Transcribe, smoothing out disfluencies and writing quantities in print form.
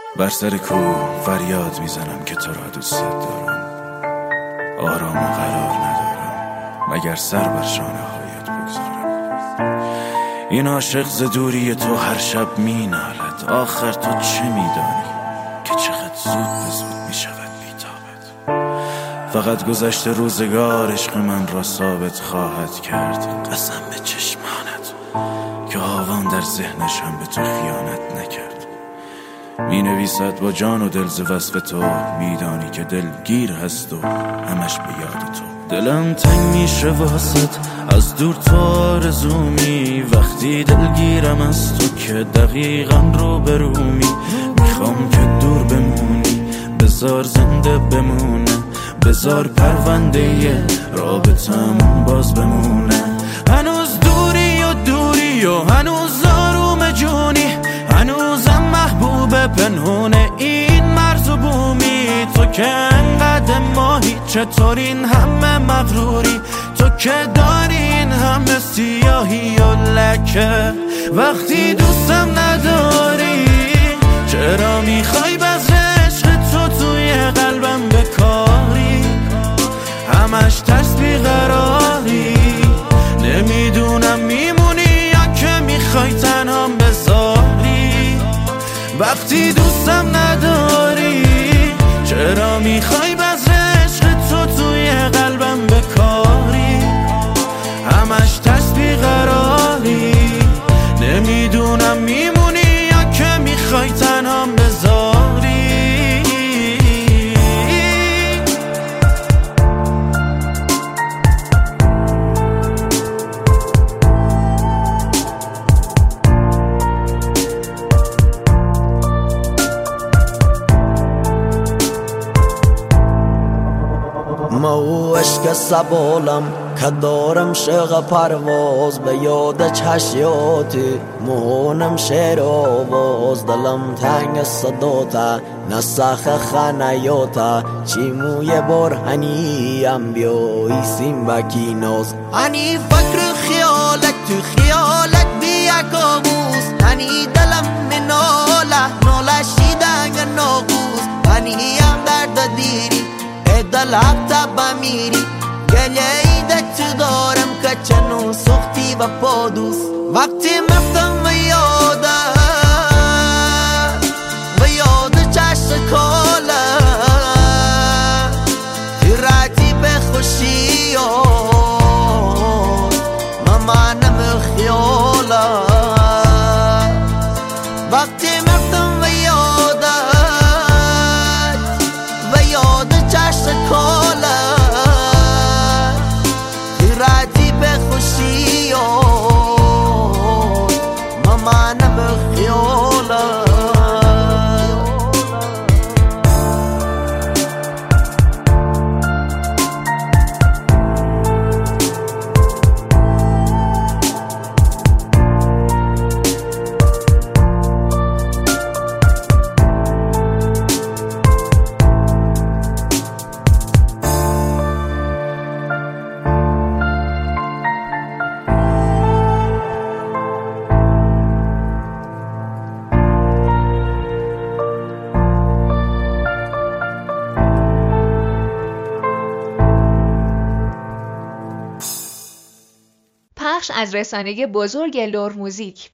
بر سر کوه فریاد میزنم که تو را دوست دارم، آرام و قرار ندارم مگر سر بر شانه هایت بگذارم. این عاشق ز دوری تو هر شب می نالد، آخر تو چه میدانی که چقدر زود به زود می شود بی‌تابت. فقط گذشت روزگار عشق من را ثابت خواهد کرد، قسم به چشمانت که آوان در ذهنش هم به تو خیانت نکرد. می نویسد با جان و دل ز وصف تو، میدانی که دل گیر هست و همش به یاد تو. دلم تنگ میشه واسط از دور تو آرزومی، وقتی دلگیرم از تو که دقیقا رو برومی. میخوام که دور بمونی، بذار زنده بمونه، بذار پرونده رابطمون باز بمونه. هنوز دوری و هنوز آروم جونی، هنوزم محبوب پنهونه این مرز و بومی. تو که انقدر ماهی، چطور این همه مغروری؟ تو که داری این همه سیاهی و لکه، وقتی دوستم نداری چرا میخوای باز عشق تو توی قلبم بکاری؟ همش ترس بیقراری، نمیدونم میمونی یا که میخوای تنهام بذاری. وقتی دوستم نداری چرا میخوای باز عشق تو توی قلبم بکاری؟ همش ترس بیقراری، نمیدونم میمونی یا که میخوای تنهام بذاری. ما و عشق سبالم که دارم شغ پرواز، به یاد چشیاتی مهونم شعر آواز. دلم تنگ صداتا نسخ خنیاتا، چی موی برهنیم بیایی سیم بکی ناز. هنی فکر خیالت تو خیالت بیا کابوس، هنی دلم ناله شیدنگ ناقوس. هنی هم درد دیری دل حبتا بمیری، گلیه ایده تو دارم که چنو سختی و پادوس. وقتی مفتم و یاد چشم کاله، راتی به خوشی ممانم خیاله. وقتی مفتم و یاد چشم کاله، راتی به خوشی ممانم خیاله. پخش از رسانه بزرگ لور موزیک.